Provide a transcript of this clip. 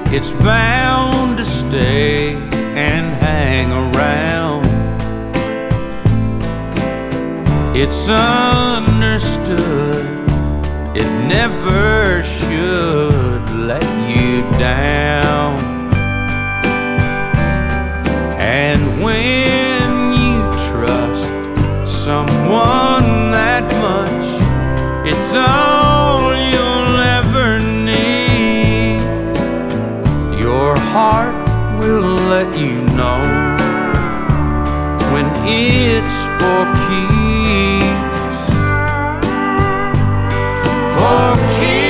it's bound to stay and hang around. It's understood it never should let you down. And when you trust someone that much, it's all you'll ever need. Your heart will let you know when it's for keeps. For keeps.